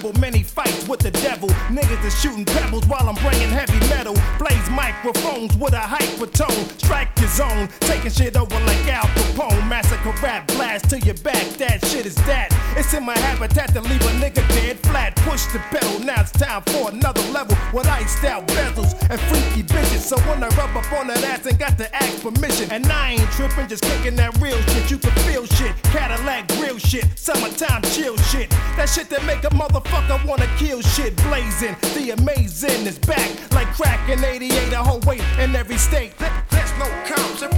rebel, many fights with the devil. Niggas is shooting pebbles while I'm bringing heavy metal. Blaze microphones with a hypertone. Strike your zone, taking shit over like Al Capone. Massacre rap blast to your back, that shit is that. It's in my habitat to leave a nigga dead flat. Push the pedal, now it's time for another level with iced out bezels and freaky bitches. So when I rub up on that ass and got to ask permission, and I ain't tripping, just kicking that real shit. You can feel shit, Cadillac grill shit, summertime chill shit. That shit that make a motherfucker wanna kill shit. Blazing, the amazing is back like crack in '88. A whole weight in every state. There's no comps.